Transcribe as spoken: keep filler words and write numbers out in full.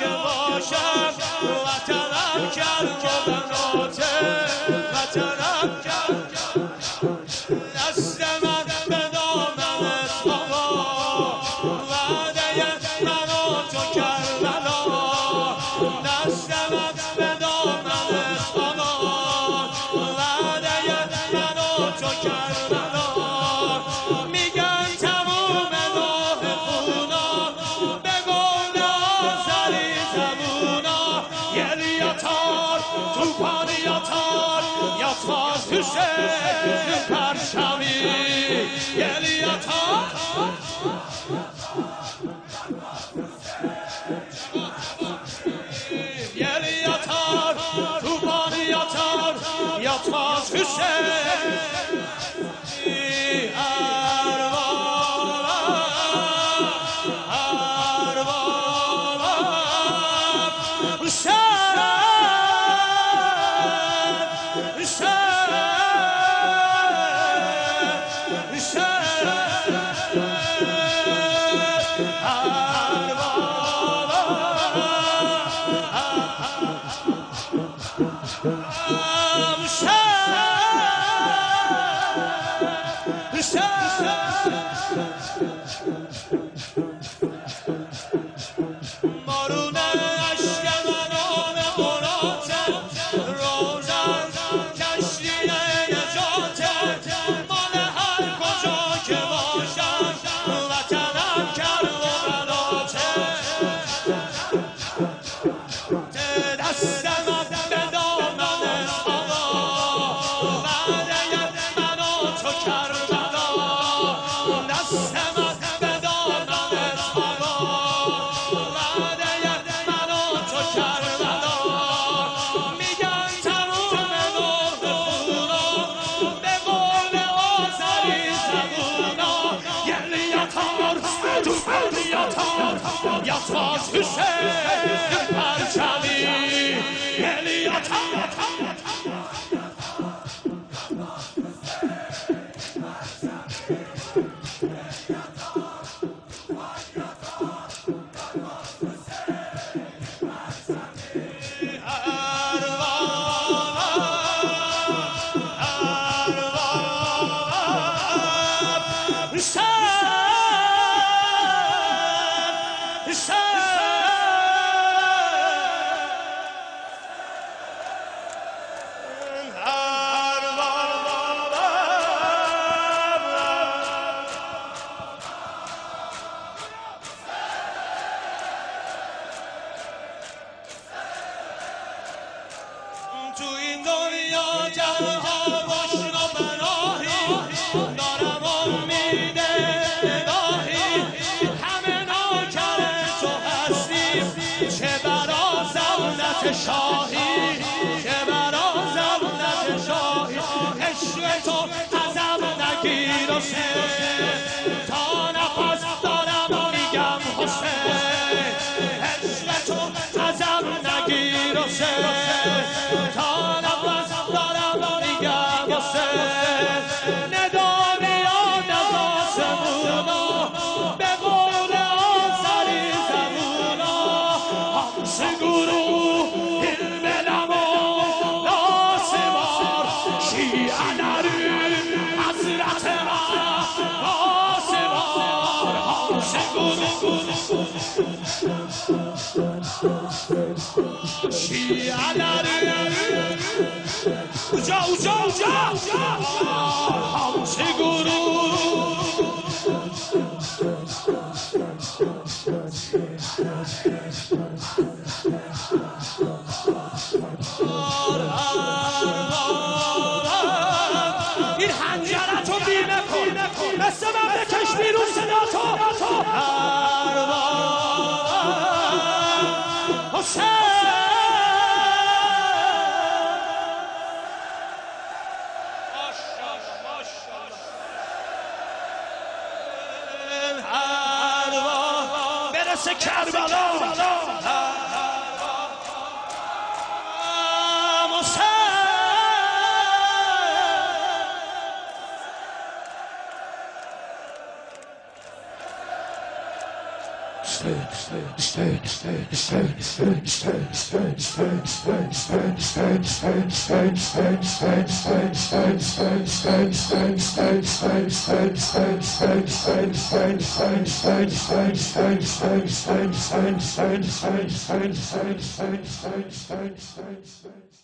باشم وطنم کرد و بناته وطنم کرد دست من به دامنت آقا وعده من و تو کربلا دست من به دامنت آقا وعده من و تو کربلا میگن تموم راه خونا به گل آذری زبونا یل یاتار توفان یاتار یاتار حسین پرچمی یل یاتار یل یاتار توفان یاتار یاتار حسین یاتار حسین پرچمی یل یاتار تو این دنیا جهان باشن و پناهی دارم امید الهی همه نوکر تو هستیم چه برا دولت شاهی چه برا دولت شاهی عشق تو ازم نگیر حسین تا نفس دارم میگم حسین عشق تو ازم نگیر حسین Uca uca uca Hamsi guru این حنجرتو بیمه کن مثل من بکش بیرون صدا تو حسین برسه کربلا Stay,